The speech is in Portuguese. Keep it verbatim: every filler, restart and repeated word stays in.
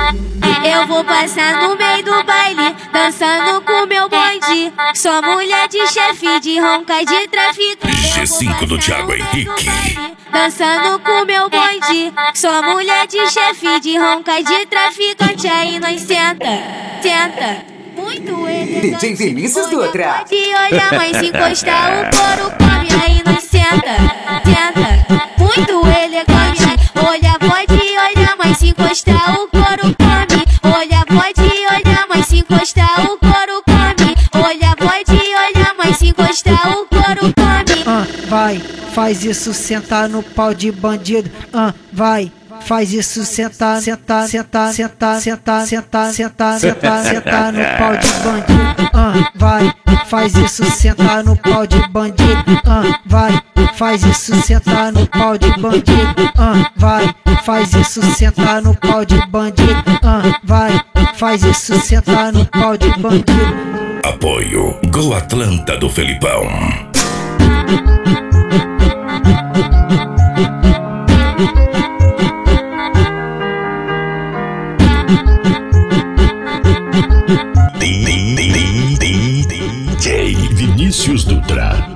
Eu vou passar no meio do baile, dançando com meu bonde. Sou mulher de chefe, de ronca, de traficante. G cinco do Thiago Henrique. Dançando com meu bonde. Sou mulher de chefe, de ronca, de traficante. Aí nós senta, senta. Muito elegante. D J Vinícius Dutra. Pode olhar, mas se encostar o couro come. Aí nós senta, senta. Muito elegante. Olha, pode olhar, mas se encostar o couro come. Olha, pode olhar, mas se encostar o couro come. Olha, pode olhar, mas se encostar o couro come. Ah, vai, faz isso sentar no pau de bandido. Ah, vai. Faz isso sentar, sentar, sentar, sentar, sentar, sentar, sentar, sentar, sentar no pau de bandido. Ah, vai, faz isso sentar no pau de bandido. Ah, vai, faz isso sentar no pau de bandido. Ah, vai, faz isso sentar no pau de bandido. Ah, vai, faz isso sentar no pau de bandido. Apoio Go Atlanta do Felipão. D J Vinícius Dutra.